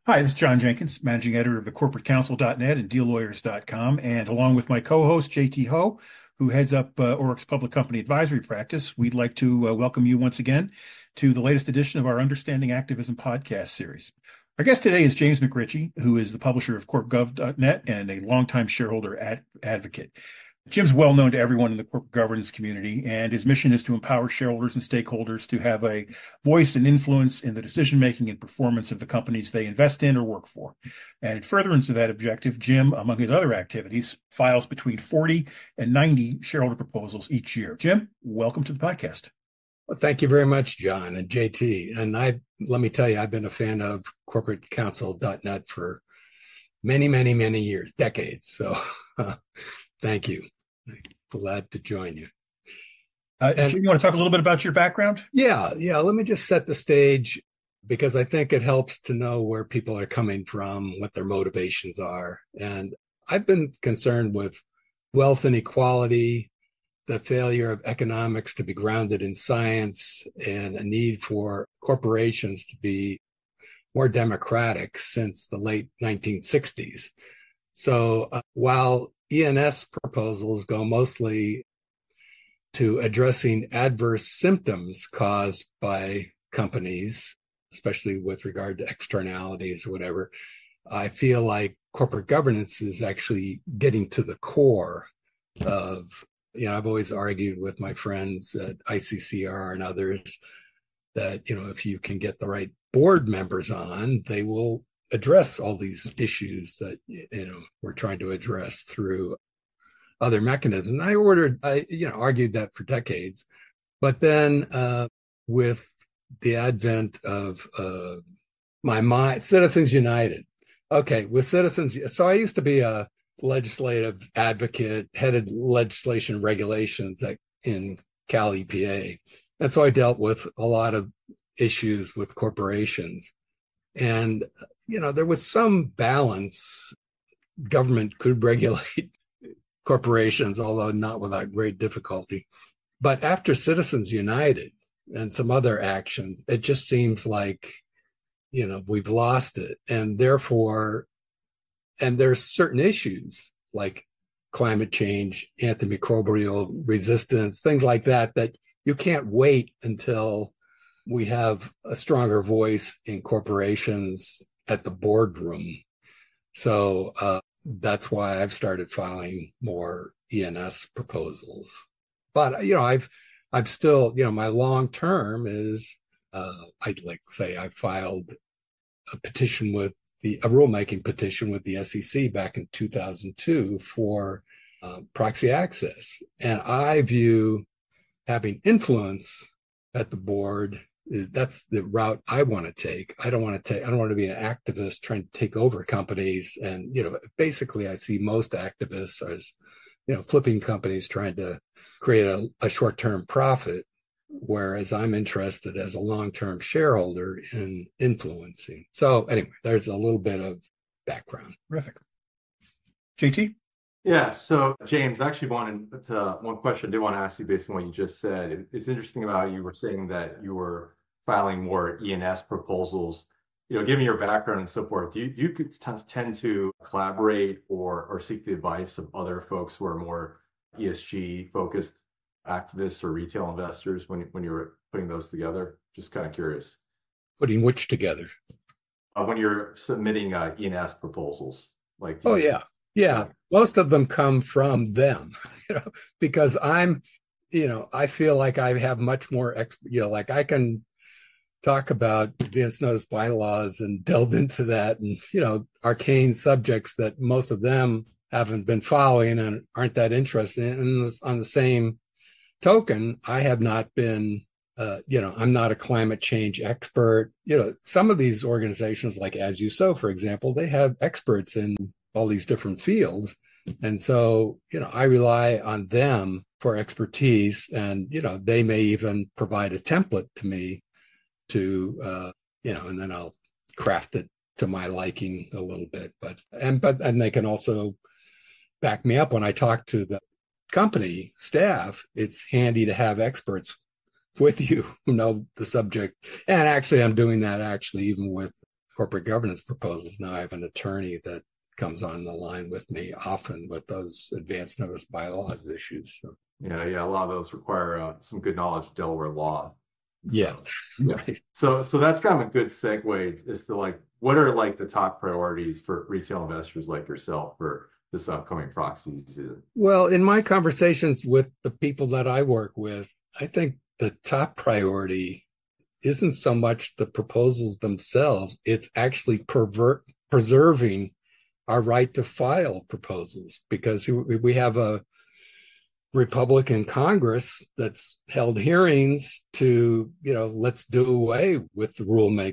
Hi, this is John Jenkins, managing editor of the corporatecounsel.net and deallawyers.com. And along with my co-host, JT Ho, who heads up Orrick's Public Company Advisory Practice, we'd like to welcome you once again to the latest edition of our Understanding Activism podcast series. Our guest today is James McRitchie, who is the publisher of CorpGov.net and a longtime shareholder advocate. Jim's well known to everyone in the corporate governance community, and his mission is to empower shareholders and stakeholders to have a voice and influence in the decision-making and performance of the companies they invest in or work for. And in furtherance of that objective, Jim, among his other activities, files between 40 and 90 shareholder proposals each year. Jim, welcome to the podcast. Well, thank you very much, John and JT. And let me tell you, I've been a fan of CorporateCounsel.net for many, many, many years, decades. So thank you. Glad to join you. Jim, you want to talk a little bit about your background? Yeah. Let me just set the stage because I think it helps to know where people are coming from, what their motivations are. And I've been concerned with wealth inequality, the failure of economics to be grounded in science, and a need for corporations to be more democratic since the late 1960s. So while E&S proposals go mostly to addressing adverse symptoms caused by companies, especially with regard to externalities or whatever, I feel like corporate governance is actually getting to the core of, I've always argued with my friends at ICCR and others that, if you can get the right board members on, they will address all these issues that we're trying to address through other mechanisms. And I argued that for decades, but then with the advent of Citizens United. Okay, with Citizens, so I used to be a legislative advocate, headed legislation regulations in Cal EPA, and so I dealt with a lot of issues with corporations. And there was some balance. Government could regulate corporations, although not without great difficulty. But after Citizens United and some other actions, it just seems like, we've lost it. And therefore, there's certain issues like climate change, antimicrobial resistance, things like that you can't wait until we have a stronger voice in corporations at the boardroom. So that's why I've started filing more E&S proposals. But I've still, my long term is I filed a petition with a rulemaking petition with the SEC back in 2002 for proxy access, and I view having influence at the board, that's the route I want to take. I don't want to be an activist trying to take over companies. And, basically I see most activists as, flipping companies trying to create a short-term profit, whereas I'm interested as a long-term shareholder in influencing. So anyway, there's a little bit of background. Terrific. JT? Yeah, so James, actually one question I did want to ask you based on what you just said. It's interesting about you were saying that you were filing more E&S proposals. Given your background and so forth, do you tend to collaborate or seek the advice of other folks who are more ESG focused activists or retail investors when you're putting those together? Just kind of curious. Putting which together? When you're submitting E&S proposals, like Yeah, most of them come from them, because I feel like I have much more, like I can talk about advance notice bylaws and delve into that and, arcane subjects that most of them haven't been following and aren't that interested in. And on the same token, I have not been, I'm not a climate change expert. Some of these organizations like As You Sow, for example, they have experts in all these different fields. And so, I rely on them for expertise, and, they may even provide a template to me to, and then I'll craft it to my liking a little bit, but they can also back me up when I talk to the company staff. It's handy to have experts with you who know the subject. And actually, I'm doing that even with corporate governance proposals. Now I have an attorney that comes on the line with me often with those advance notice bylaws issues. So. Yeah. A lot of those require some good knowledge of Delaware law. Yeah. So, yeah. Right. So that's kind of a good segue as to like, what are like the top priorities for retail investors like yourself for this upcoming proxy season? Well, in my conversations with the people that I work with, I think the top priority isn't so much the proposals themselves, it's actually preserving our right to file proposals, because we have a Republican Congress that's held hearings to, let's do away with the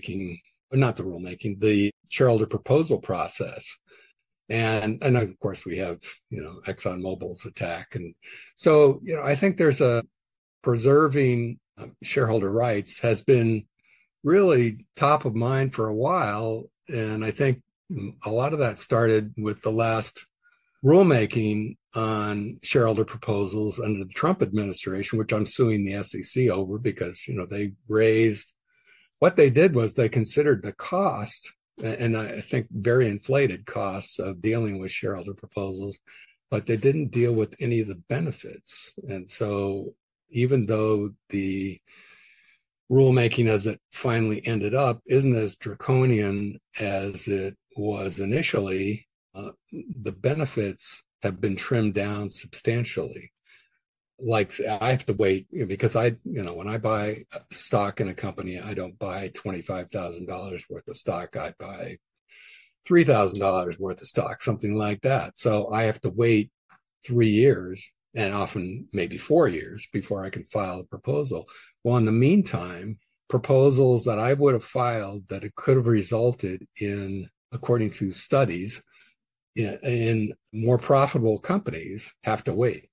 the shareholder proposal process. And of course we have, ExxonMobil's attack. And so, I think there's a preserving shareholder rights has been really top of mind for a while. And I think a lot of that started with the last rulemaking on shareholder proposals under the Trump administration, which I'm suing the SEC over because, what they did was they considered the cost, and I think very inflated costs of dealing with shareholder proposals, but they didn't deal with any of the benefits. And so even though the rulemaking as it finally ended up isn't as draconian as it was initially, the benefits have been trimmed down substantially. Like I have to wait because when I buy stock in a company, I don't buy $25,000 worth of stock. I buy $3,000 worth of stock, something like that. So I have to wait 3 years and often maybe 4 years before I can file a proposal. Well, in the meantime, proposals that I would have filed that it could have resulted in, according to studies, in more profitable companies have to wait.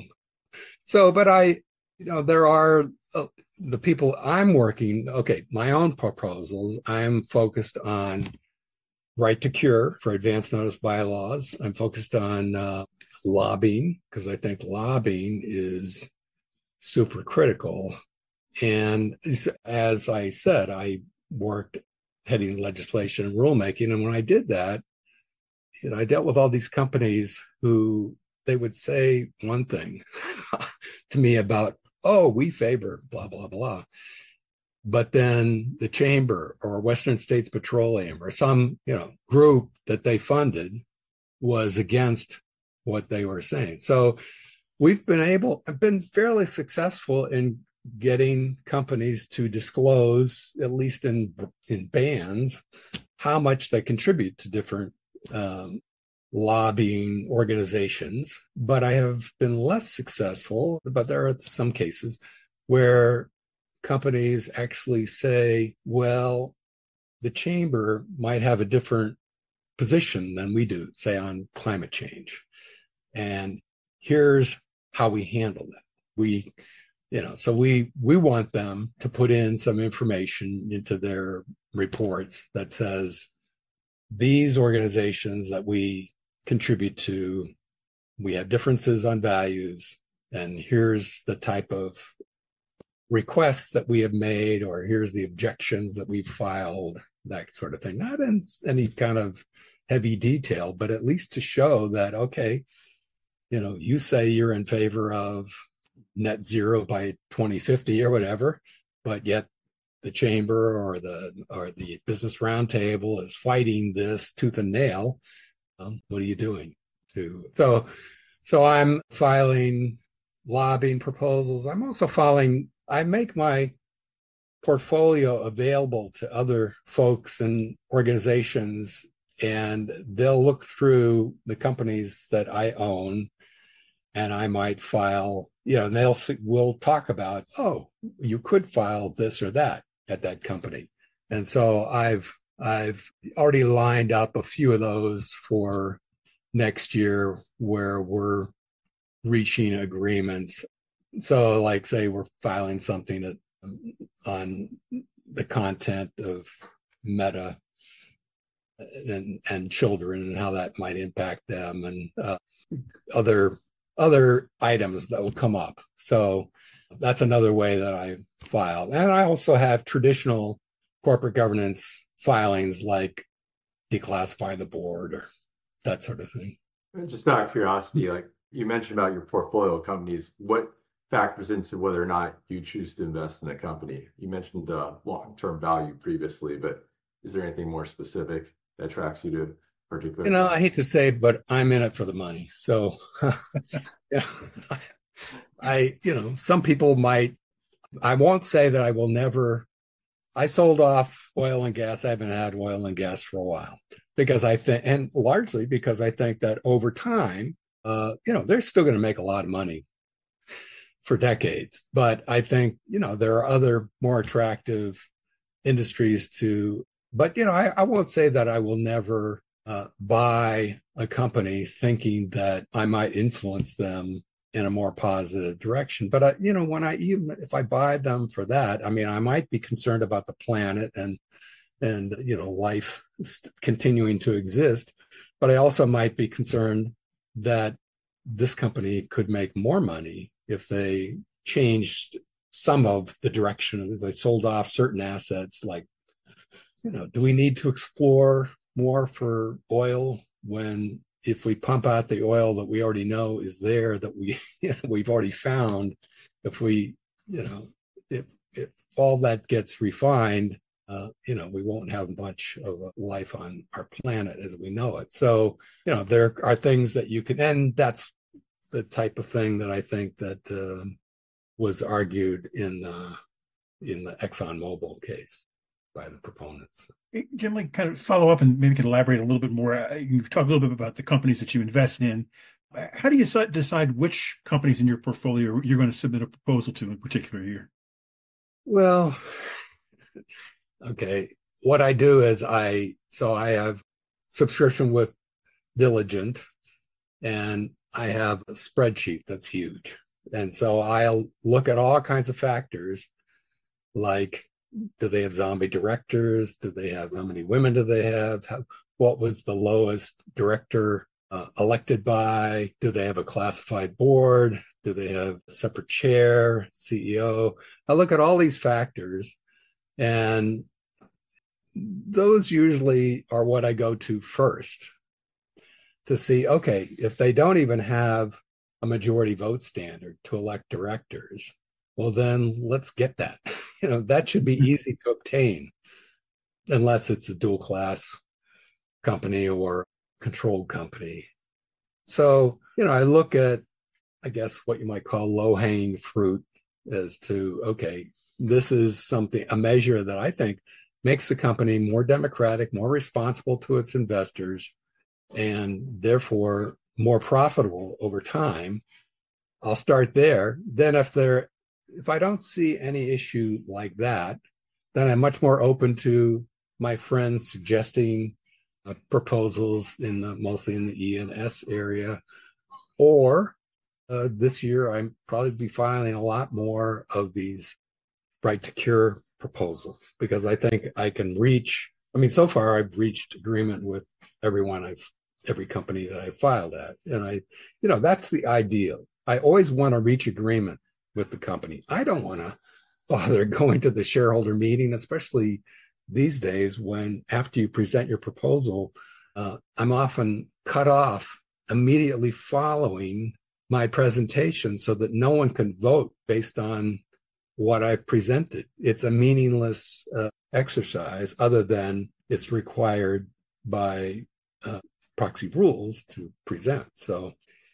But there are the people I'm working, my own proposals, I'm focused on right to cure for advance notice bylaws. I'm focused on lobbying, because I think lobbying is super critical. And as I said, I worked heading legislation and rulemaking. And when I did that, I dealt with all these companies who they would say one thing to me about, we favor blah, blah, blah. But then the chamber or Western States Petroleum or some, group that they funded was against what they were saying. So I've been fairly successful in getting companies to disclose, at least in bands, how much they contribute to different lobbying organizations. But I have been less successful, but there are some cases where companies actually say, well, the chamber might have a different position than we do, say on climate change. And here's how we handle that. So we want them to put in some information into their reports that says these organizations that we contribute to, we have differences on values, and here's the type of requests that we have made, or here's the objections that we've filed, that sort of thing. Not in any kind of heavy detail, but at least to show that, you say you're in favor of net zero by 2050 or whatever, but yet the chamber or the business roundtable is fighting this tooth and nail. What are you doing? So I'm filing lobbying proposals. I'm also I make my portfolio available to other folks and organizations, and they'll look through the companies that I own, and I might file, and we'll talk about, you could file this or that at that company. And so I've already lined up a few of those for next year where we're reaching agreements. So like, say we're filing something on the content of Meta and children and how that might impact them, and other items that will come up. So that's another way that I file. And I also have traditional corporate governance filings like declassify the board or that sort of thing. Just out of curiosity, like you mentioned about your portfolio companies, what factors into whether or not you choose to invest in a company? You mentioned long-term value previously, but is there anything more specific that attracts you to particular? I hate to say it, but I'm in it for the money. So, yeah, some people might, I won't say that I will never, I sold off oil and gas. I haven't had oil and gas for a while because I think, and largely because I think that over time, they're still going to make a lot of money for decades. But I think, there are other more attractive industries but I won't say that I will never buy a company thinking that I might influence them in a more positive direction. But even if I buy them for that, I mean, I might be concerned about the planet and life continuing to exist, but I also might be concerned that this company could make more money if they changed some of the direction. They sold off certain assets. Like, do we need to explore more for oil when if we pump out the oil that we already know is there, that we've already found, if all that gets refined, we won't have much of a life on our planet as we know it. So, there are things that you can, and that's the type of thing that I think that was argued in the ExxonMobil case by the proponents. Jim, like kind of follow up and maybe can elaborate a little bit more. You talk a little bit about the companies that you invest in. How do you decide which companies in your portfolio you're going to submit a proposal to in particular year? Well, okay. What I do is I have subscription with Diligent, and I have a spreadsheet that's huge. And so I'll look at all kinds of factors like, do they have zombie directors? How many women do they have? What was the lowest director elected by? Do they have a classified board? Do they have a separate chair, CEO? I look at all these factors, and those usually are what I go to first to see, okay, if they don't even have a majority vote standard to elect directors, well, then let's get that. That should be easy to obtain unless it's a dual class company or controlled company. So, I look at, I guess, what you might call low hanging fruit as to, okay, this is a measure that I think makes the company more democratic, more responsible to its investors, and therefore more profitable over time. I'll start there. Then if I don't see any issue like that, then I'm much more open to my friends suggesting proposals mostly in the E and S area. Or this year, I'm probably be filing a lot more of these right to cure proposals because I think I can so far I've reached agreement with every company that I've filed at. And that's the ideal. I always want to reach agreement with the company. I don't want to bother going to the shareholder meeting, especially these days when after you present your proposal, I'm often cut off immediately following my presentation so that no one can vote based on what I presented. It's a meaningless exercise other than it's required by proxy rules to present. So,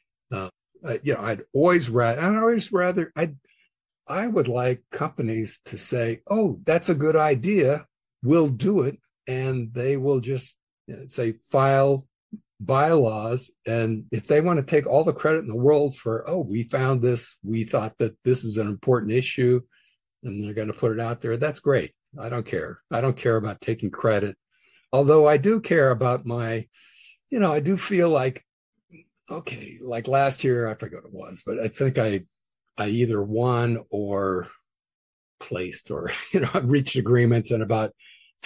I'd always rather, I would like companies to say, oh, that's a good idea. We'll do it. And they will just say, file bylaws. And if they want to take all the credit in the world for, oh, we found this, we thought that this is an important issue, and they're going to put it out there, that's great. I don't care. I don't care about taking credit. Although I do care about I do feel like, okay, like last year, I forget what it was, but I think I either won or placed or, reached agreements in about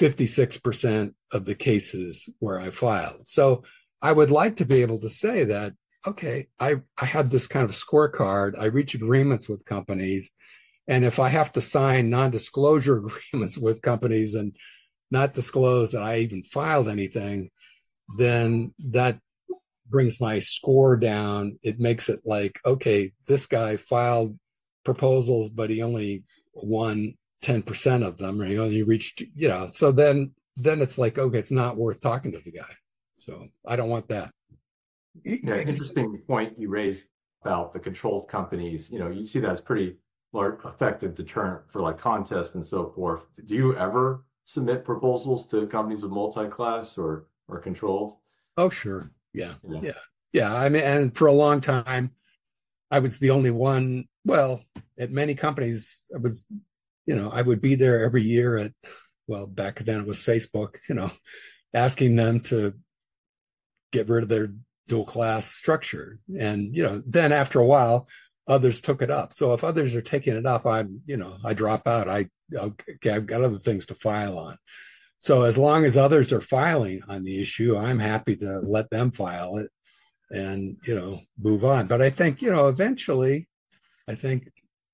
56% of the cases where I filed. So I would like to be able to say that, okay, I had this kind of scorecard. I reach agreements with companies. And if I have to sign non-disclosure agreements with companies and not disclose that I even filed anything, then that brings my score down. It makes it like, okay, this guy filed proposals, but he only won 10% of them, or he only reached, so then it's like, okay, it's not worth talking to the guy. So I don't want that. Yeah, interesting point you raised about the controlled companies. You see that as pretty large, effective deterrent for like contests and so forth. Do you ever submit proposals to companies with multi-class or controlled? Oh, sure. Yeah. Yeah. Yeah. Yeah. I mean, and for a long time, I was the only one. Well, at many companies, I would be there every year back then it was Facebook, asking them to get rid of their dual class structure. And, then after a while, others took it up. So if others are taking it up, I drop out. Okay, I've got other things to file on. So as long as others are filing on the issue, I'm happy to let them file it and, move on. But I think, eventually, I think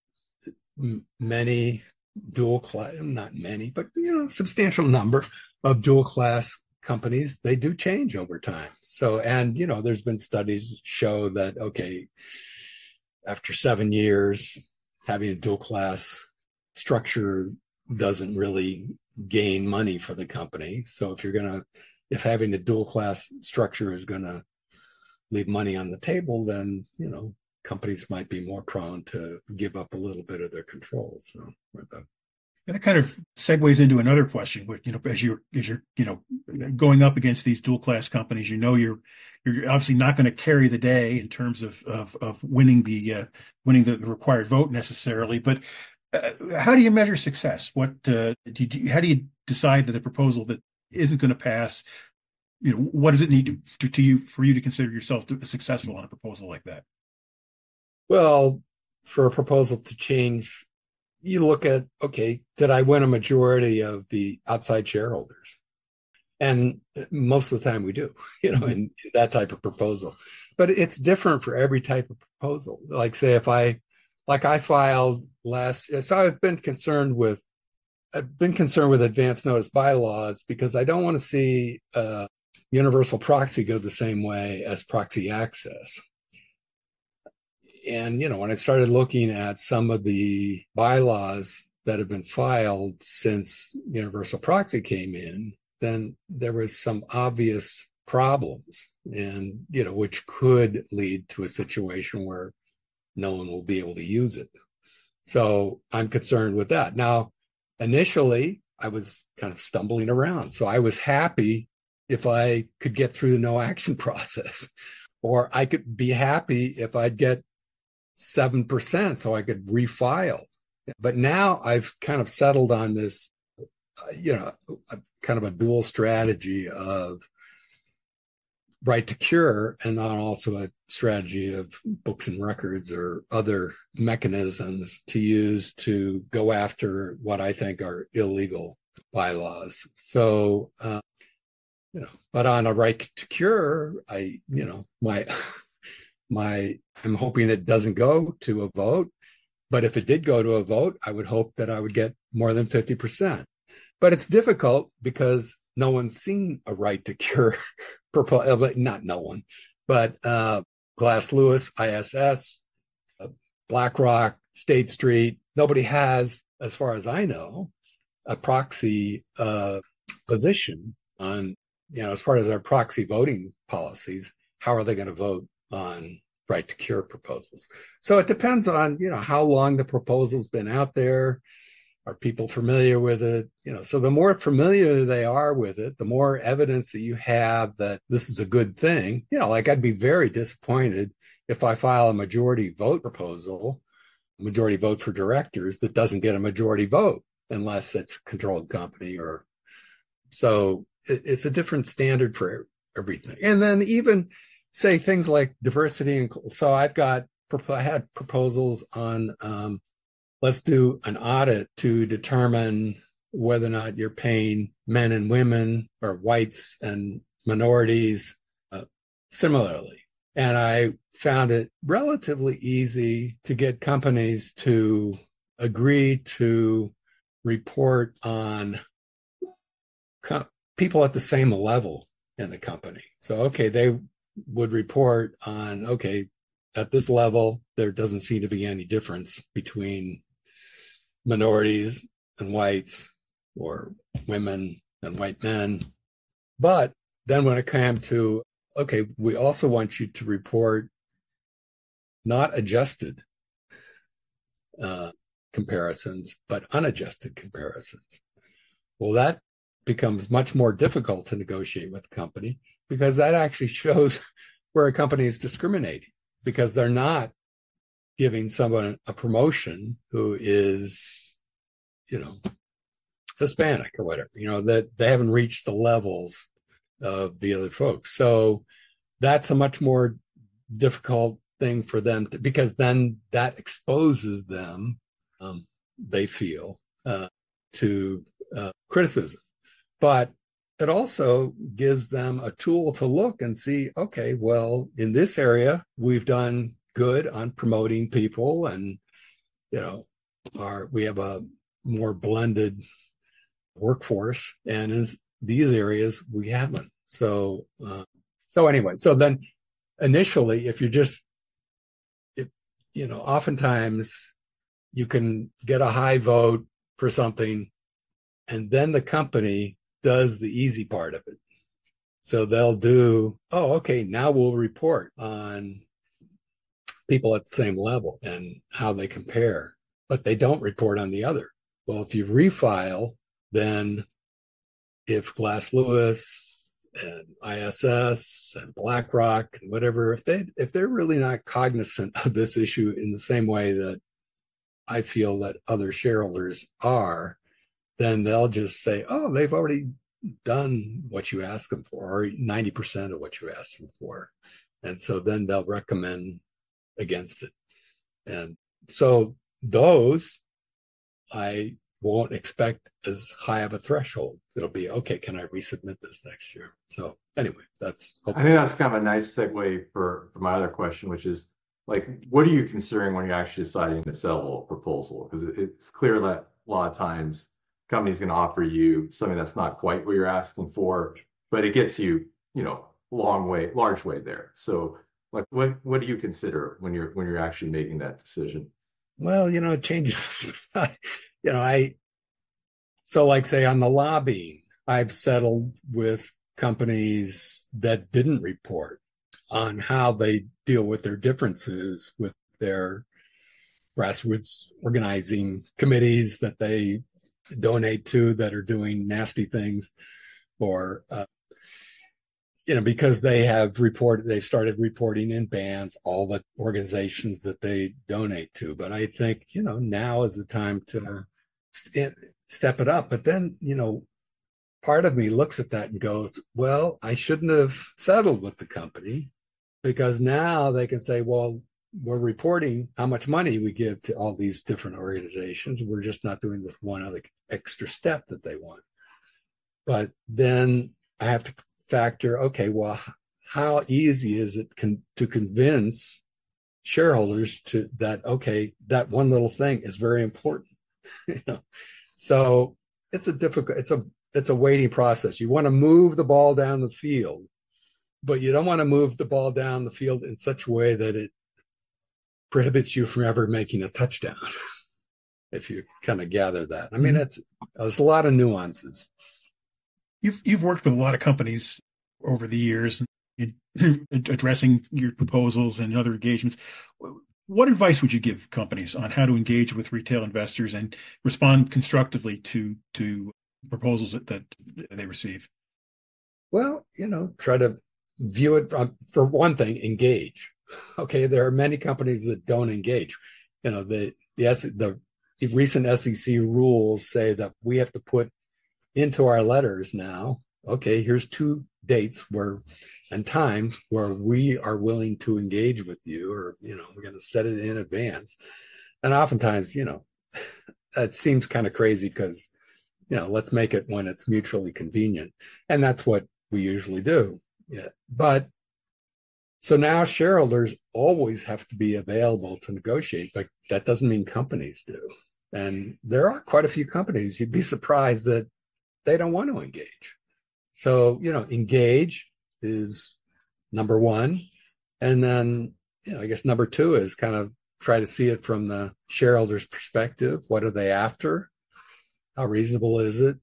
many dual class, not many, but, substantial number of dual class companies, they do change over time. So, and, there's been studies show that, okay, after 7 years, having a dual class structure doesn't really gain money for the company. So if having a dual class structure is going to leave money on the table, then, companies might be more prone to give up a little bit of their control. So, and it kind of segues into another question, but as you're going up against these dual class companies, you're obviously not going to carry the day in terms of winning the required vote necessarily. But how do you measure success? How do you decide that a proposal that isn't going to pass? What does it need to you for you to consider yourself successful on a proposal like that? Well, for a proposal to change, you look at, okay, did I win a majority of the outside shareholders? And most of the time we do, in that type of proposal. But it's different for every type of proposal. Like say I filed so I've been concerned with advance notice bylaws because I don't want to see universal proxy go the same way as proxy access. And, when I started looking at some of the bylaws that have been filed since universal proxy came in, then there was some obvious problems and, which could lead to a situation where no one will be able to use it. So I'm concerned with that. Now, initially, I was kind of stumbling around. So I was happy if I could get through the no action process, or I could be happy if I'd get 7% so I could refile. But now I've kind of settled on this, kind of a dual strategy of right to cure and then also a strategy of books and records or other mechanisms to use to go after what I think are illegal bylaws. So, but on a right to cure, I'm hoping it doesn't go to a vote. But if it did go to a vote, I would hope that I would get more than 50%. But it's difficult because no one's seen a right to cure proposal, not no one, but Glass Lewis, ISS, BlackRock, State Street, nobody has, as far as I know, a proxy position on, as far as our proxy voting policies, how are they going to vote on right to cure proposals? So it depends on, how long the proposal's been out there. Are people familiar with it? So the more familiar they are with it, the more evidence that you have that this is a good thing. Like I'd be very disappointed if I file a majority vote proposal, majority vote for directors that doesn't get a majority vote unless it's a controlled company or so. It's a different standard for everything. And then even say things like diversity. And so I had proposals on, let's do an audit to determine whether or not you're paying men and women or whites and minorities similarly. And I found it relatively easy to get companies to agree to report on people at the same level in the company. So, okay, they would report on, okay, at this level, there doesn't seem to be any difference between minorities and whites or women and white men. But then when it came to, okay, we also want you to report not adjusted comparisons, but unadjusted comparisons. Well, that becomes much more difficult to negotiate with a company because that actually shows where a company is discriminating because they're not giving someone a promotion who is, Hispanic or whatever, that they haven't reached the levels of the other folks. So that's a much more difficult thing for them because then that exposes them, they feel, to criticism. But it also gives them a tool to look and see, okay, well, in this area, we've done good on promoting people and, we have a more blended workforce. And in these areas, we haven't. So anyway, so then initially, if you're just, oftentimes you can get a high vote for something and then the company does the easy part of it. So they'll do, oh, okay, now we'll report on people at the same level and how they compare, but they don't report on the other. Well, if you refile, then if Glass Lewis and ISS and BlackRock and whatever, if they're really not cognizant of this issue in the same way that I feel that other shareholders are, then they'll just say, oh, they've already done what you asked them for, or 90% of what you asked them for. And so then they'll recommend against it. And so those I won't expect as high of a threshold. It'll be, okay, can I resubmit this next year? So anyway, that's hopefully. I think that's kind of a nice segue for my other question, which is like, what are you considering when you're actually deciding to sell a proposal? Because it's clear that a lot of times company's going to offer you something that's not quite what you're asking for, but it gets you, large way there. So like, what do you consider when you're actually making that decision? Well, it changes. So like say on the lobbying, I've settled with companies that didn't report on how they deal with their differences with their grassroots organizing committees that they donate to that are doing nasty things, or because they've started reporting in bands all the organizations that they donate to. But I think now is the time to step it up. But then part of me looks at that and goes, well, I shouldn't have settled with the company, because now they can say, well, we're reporting how much money we give to all these different organizations. We're just not doing this one other extra step that they want. But then I have to factor, okay, well, how easy is it to convince shareholders to that, okay, that one little thing is very important. So it's a waiting process. You want to move the ball down the field, but you don't want to move the ball down the field in such a way that it prohibits you from ever making a touchdown. If you kind of gather that. I mean, there's a lot of nuances. You've worked with a lot of companies over the years in addressing your proposals and other engagements. What advice would you give companies on how to engage with retail investors and respond constructively to proposals that they receive? Well, try to view it for one thing, engage. Okay, there are many companies that don't engage. The recent SEC rules say that we have to put into our letters now, okay, here's 2 dates and times where we are willing to engage with you, or, we're going to set it in advance. And oftentimes, that seems kind of crazy because, let's make it when it's mutually convenient. And that's what we usually do. Yeah. But so now shareholders always have to be available to negotiate, but that doesn't mean companies do. And there are quite a few companies. You'd be surprised that they don't want to engage. So, engage is number one. And then, I guess number two is kind of try to see it from the shareholder's perspective. What are they after? How reasonable is it?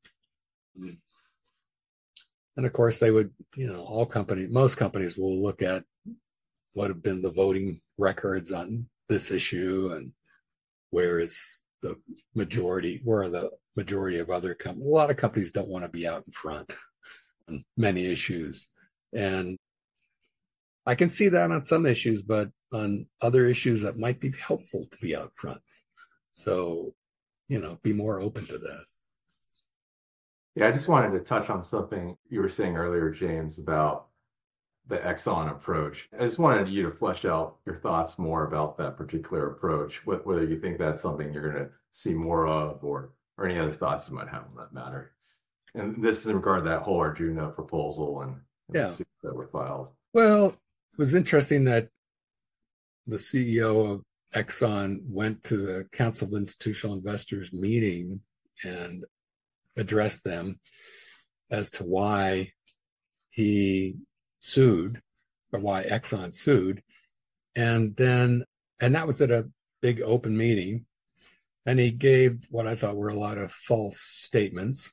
And of course, they would, most companies will look at what have been the voting records on this issue and where are the majority of other companies. A lot of companies don't want to be out in front on many issues. And I can see that on some issues, but on other issues that might be helpful to be out front. So, be more open to that. Yeah, I just wanted to touch on something you were saying earlier, James, about the Exxon approach. I just wanted you to flesh out your thoughts more about that particular approach, whether you think that's something you're going to see more of or any other thoughts you might have on that matter. And this is in regard to that whole Arjuna proposal and the suits that were filed. Well, it was interesting that the CEO of Exxon went to the Council of Institutional Investors meeting and addressed them as to why he sued or why Exxon sued. And that was at a big open meeting. And he gave what I thought were a lot of false statements.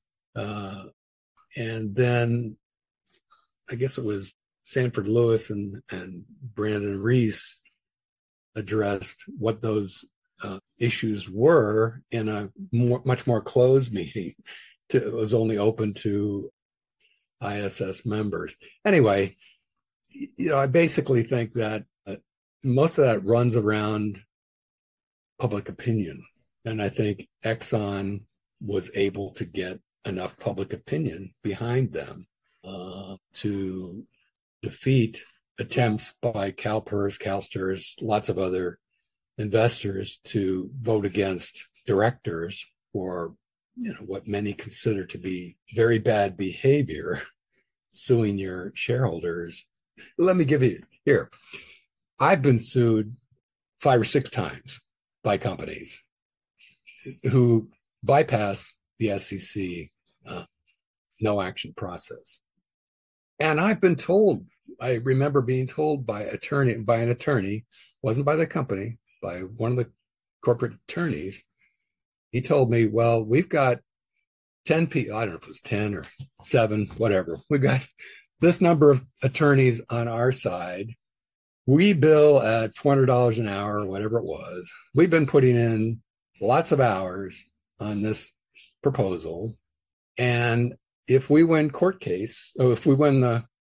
And then I guess it was Sanford Lewis and Brandon Reese addressed what those issues were in a much more closed meeting. It was only open to ISS members. Anyway, I basically think that most of that runs around public opinion. And I think Exxon was able to get enough public opinion behind them to defeat attempts by CalPERS, CalSTRS, lots of other investors to vote against directors for what many consider to be very bad behavior, suing your shareholders. Let me give you here. I've been sued 5 or 6 times by companies who bypass the SEC no action process. And I've been told, I remember being told by an attorney, wasn't by the company, by one of the corporate attorneys. He told me, well, we've got 10 people, I don't know if it was 10 or 7, whatever. We've got this number of attorneys on our side. We bill at $400 an hour, or whatever it was. We've been putting in lots of hours on this proposal. And if we win if we win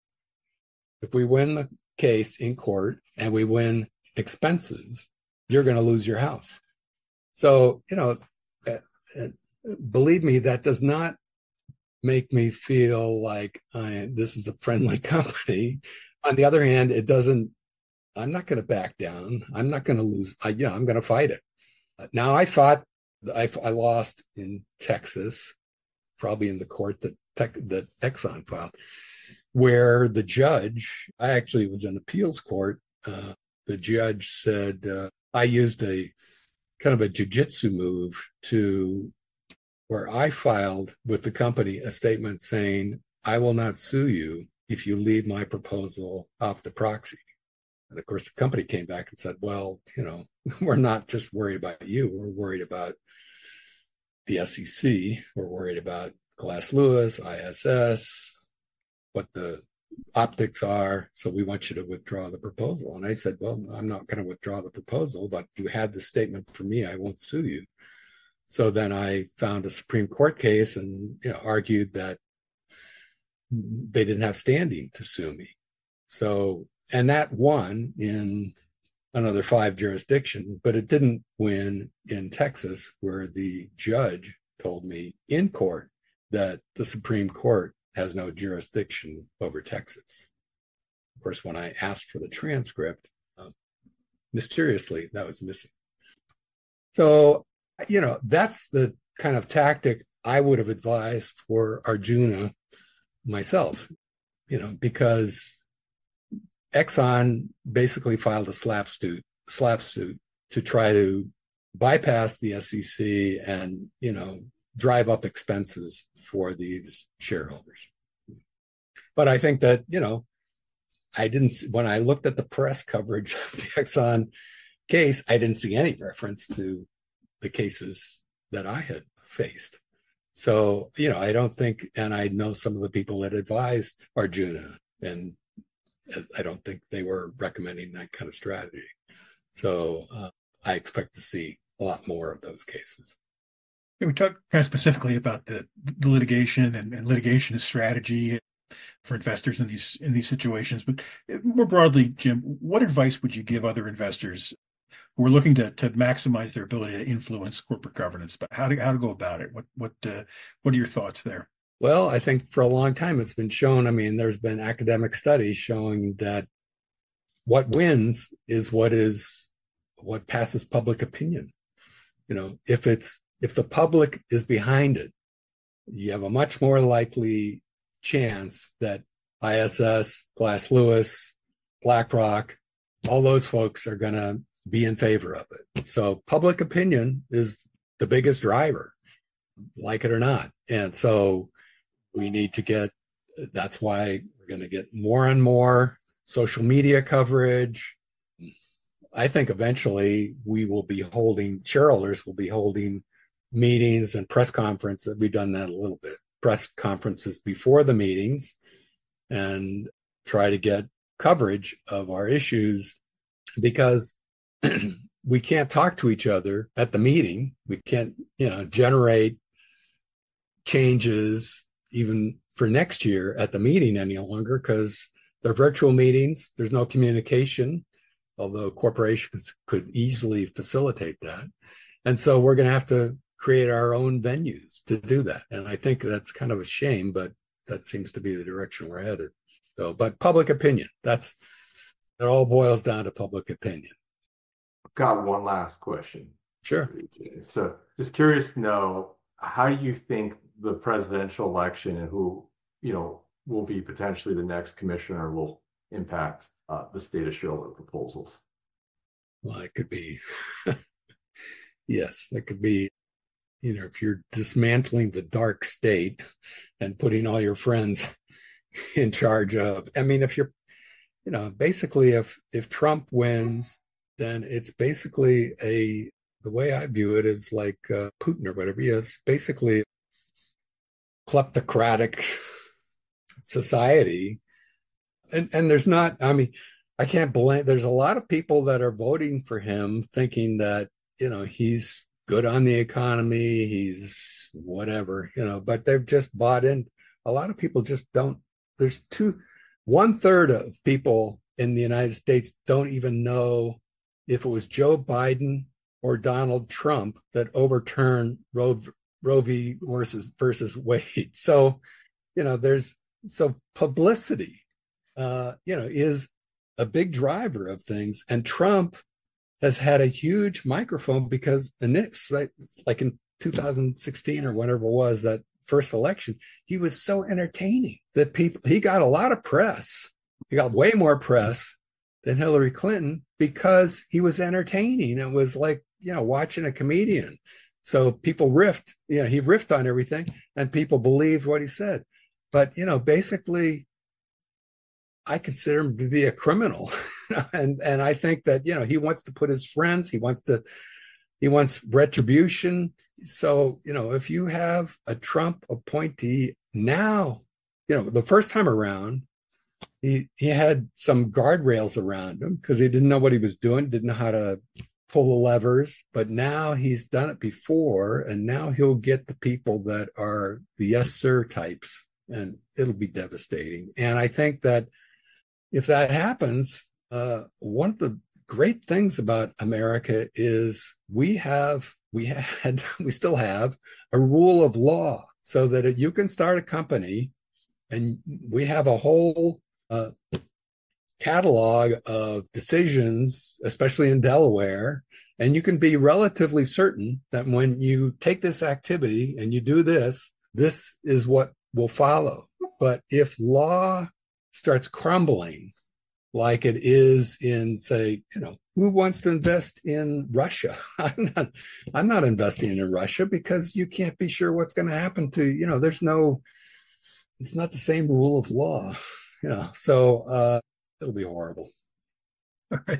the case in court and we win expenses, you're going to lose your house. So, believe me, that does not make me feel like this is a friendly company. On the other hand, I'm not going to back down. I'm not going to lose. I'm going to fight it. Now, I lost in Texas, probably in the court that Exxon filed, where the judge, I actually was in appeals court. The judge said, I used a kind of a jujitsu move where I filed with the company a statement saying, I will not sue you if you leave my proposal off the proxy. And of course, the company came back and said, well, we're not just worried about you. We're worried about the SEC. We're worried about Glass Lewis, ISS, what the optics are. So we want you to withdraw the proposal. And I said, well, I'm not going to withdraw the proposal, but you had the statement from me. I won't sue you. So then I found a Supreme Court case and argued that they didn't have standing to sue me. So, and that won in another 5 jurisdictions, but it didn't win in Texas, where the judge told me in court that the Supreme Court has no jurisdiction over Texas. Of course, when I asked for the transcript, mysteriously, that was missing. So, that's the kind of tactic I would have advised for Arjuna myself, because Exxon basically filed a SLAPP suit to try to bypass the SEC and, drive up expenses for these shareholders. But I think that, when I looked at the press coverage of the Exxon case, I didn't see any reference to the cases that I had faced. So, I don't think, and I know some of the people that advised Arjuna, and I don't think they were recommending that kind of strategy. So I expect to see a lot more of those cases. We talked kind of specifically about the litigation and litigation strategy for investors in these situations, but more broadly, Jim, what advice would you give other investors who are looking to maximize their ability to influence corporate governance? But how to go about it? What are your thoughts there? Well, I think for a long time it's been shown. I mean, there's been academic studies showing that what wins is what passes public opinion. If the public is behind it, you have a much more likely chance that ISS, Glass Lewis, BlackRock, all those folks are going to be in favor of it. So public opinion is the biggest driver, like it or not. And so we need to that's why we're going to get more and more social media coverage. I think eventually shareholders will be holding meetings and press conferences. We've done that a little bit. Press conferences before the meetings and try to get coverage of our issues, because we can't talk to each other at the meeting. We can't, generate changes even for next year at the meeting any longer, because they're virtual meetings. There's no communication, although corporations could easily facilitate that. And so we're going to have to create our own venues to do that. And I think that's kind of a shame, but that seems to be the direction we're headed. So, but public opinion, it all boils down to public opinion. I've got one last question. Sure. So just curious to know, how do you think the presidential election and who, will be potentially the next commissioner will impact the state of shareholder proposals? Well, it could be, yes, that could be, if you're dismantling the dark state and putting all your friends in charge of, if you're, basically if Trump wins, then it's basically the way I view it is like Putin or whatever he is, basically kleptocratic society. And there's not, I can't blame, there's a lot of people that are voting for him thinking that, he's good on the economy, he's whatever, but they've just bought in. A lot of people just don't, 1/3 of people in the United States don't even know if it was Joe Biden or Donald Trump that overturned Roe v. versus Wade. So, so publicity, is a big driver of things. And Trump has had a huge microphone because the Knicks, like in 2016 or whatever it was, that first election, he was so entertaining that he got a lot of press. He got way more press than Hillary Clinton because he was entertaining. It was like, watching a comedian. So people riffed, he riffed on everything and people believed what he said. But, basically, I consider him to be a criminal. and I think that, he wants to put his friends, he wants retribution. So, if you have a Trump appointee now, the first time around, he had some guardrails around him because he didn't know what he was doing, didn't know how to pull the levers, but now he's done it before, and now he'll get the people that are the yes sir types, and it'll be devastating. And I think that if that happens, one of the great things about America is we still have a rule of law, so that you can start a company, and we have a whole catalog of decisions, especially in Delaware, and you can be relatively certain that when you take this activity and you do this is what will follow. But if law starts crumbling, like it is in, say, who wants to invest in Russia? I'm not investing in Russia because you can't be sure what's going to happen to, it's not the same rule of law, so it'll be horrible. All right.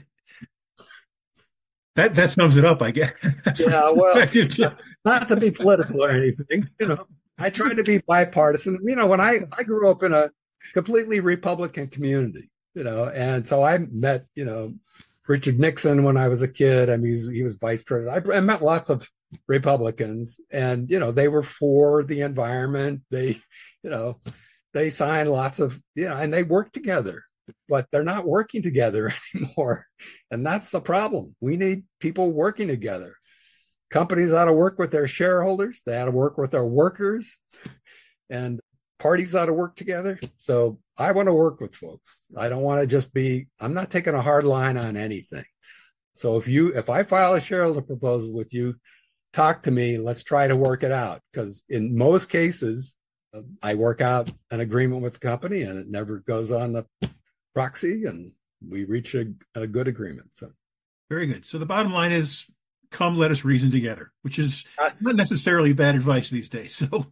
That sums it up, I guess. Yeah, well, not to be political or anything, I try to be bipartisan. When I grew up in a completely Republican community, and so I met, Richard Nixon when I was a kid. I mean, he was vice president. I met lots of Republicans, and they were for the environment. They signed lots of, and they worked together, but they're not working together anymore. And that's the problem. We need people working together. Companies ought to work with their shareholders. They ought to work with their workers, and parties ought to work together. So I want to work with folks. I don't want to just I'm not taking a hard line on anything. So if I file a shareholder proposal with you, talk to me. Let's try to work it out. Because in most cases, I work out an agreement with the company and it never goes on the proxy, and we reach a good agreement. So very good. So the bottom line is, come, let us reason together, which is not necessarily bad advice these days. So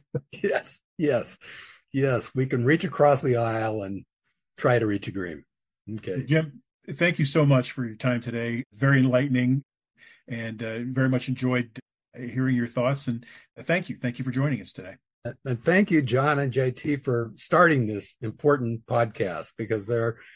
yes, we can reach across the aisle and try to reach agreement. Okay, Jim, thank you so much for your time today. Very enlightening, and very much enjoyed hearing your thoughts. And thank you for joining us today. And thank you, John and JT, for starting this important podcast, because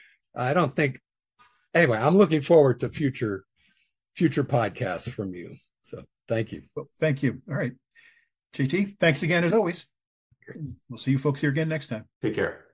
anyway, I'm looking forward to future podcasts from you. So thank you. Well, thank you. All right. JT, thanks again as always. We'll see you folks here again next time. Take care.